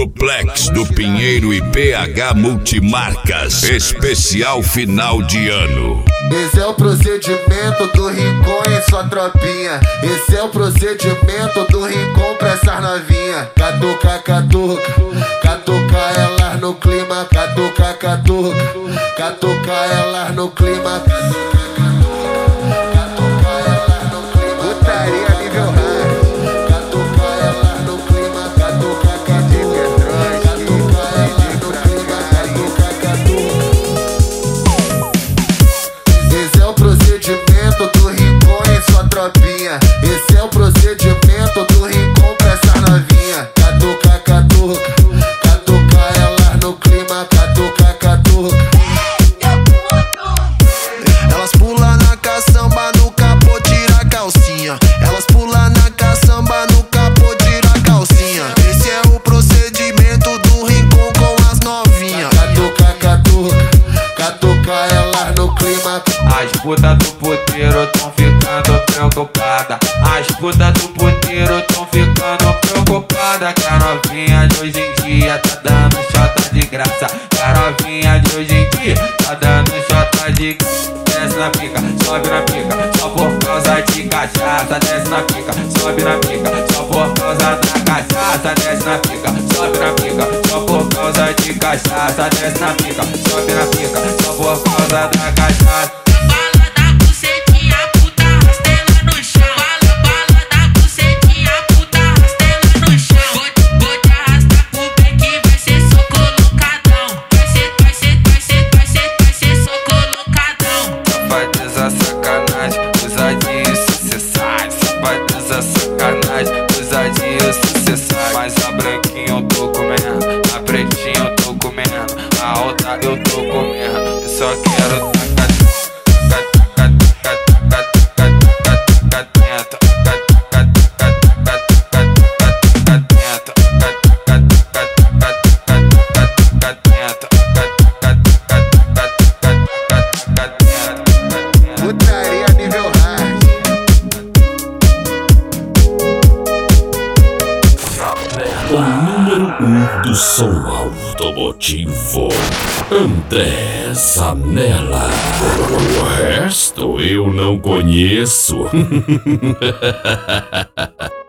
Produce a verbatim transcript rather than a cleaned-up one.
Duplex do Pinheiro e P H Multimarcas. Especial final de ano. Esse é o procedimento do Rincon e sua tropinha. Esse é o procedimento do Rincon pra essas novinha. Catuca, catuca, catuca elas no clima. Catuca, catuca, catuca elas no clima. Esse é o procedimento do Rincon pra essa novinha. Catuca, catuca, catuca elas no clima. Catuca, catuca. Elas pulam na caçamba, no capô tira a calcinha. Elas pulam na caçamba, no capô tira a calcinha. Esse é o procedimento do Rincon com as novinhas. Catuca, catuca, catuca elas no clima. As putas do puteiro tão ficando preocupada. As putas do puteiro tão ficando preocupada. Que a novinha de hoje em dia tá dando chota de graça. Que a novinha de hoje em dia tá dando chota de graça. Desce na pica, sobe na pica, só por causa de cachaça. Desce na pica, sobe na pica, só por causa da cachaça. Desce na pica, sobe na pica, só por causa de cachaça. Desce na pica, sobe na pica, só por causa da cachaça. Sacanagem, ousadia sucessais. Mas a branquinha eu tô comendo, a pretinha eu tô comendo, a alta eu tô comendo. Eu só quero tacar, tacar, tacar, tacar, tacar, tacar dentro, tacar, tacar, tacar, tacar, tacar dentro, tacar, tacar, tacar, tacar dentro, tacar, tacar, tacar, tacar dentro. Putaria nível hard. O número um do som automotivo, André Zanella. O resto eu não conheço.